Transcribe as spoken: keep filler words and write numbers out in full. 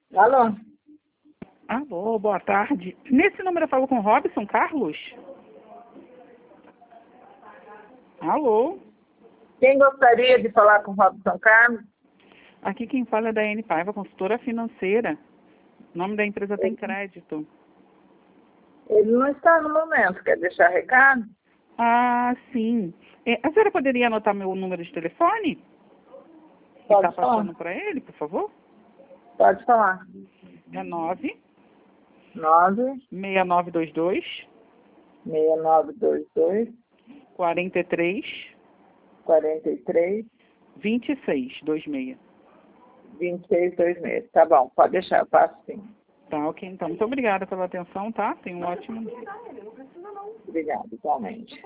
Alô? Alô, boa tarde. Nesse número eu falo com Robson Carlos? Alô? Quem gostaria de falar com o Robson Carlos? Aqui quem fala é da N Paiva, consultora financeira. O nome da empresa tem crédito. Ele não está no momento. Quer deixar recado? Ah, sim. É, a senhora poderia anotar meu número de telefone? E Pode tá falar. passando para ele, por favor? Pode falar. É nove nove seis nove dois dois seis nove dois dois quatro três quatro três dois seis dois seis. vinte e seis dois seis. Tá bom, pode deixar, eu passo sim. Tá, ok. Então, muito obrigada pela atenção, tá? Tenha um ótimo dia. Obrigada, igualmente.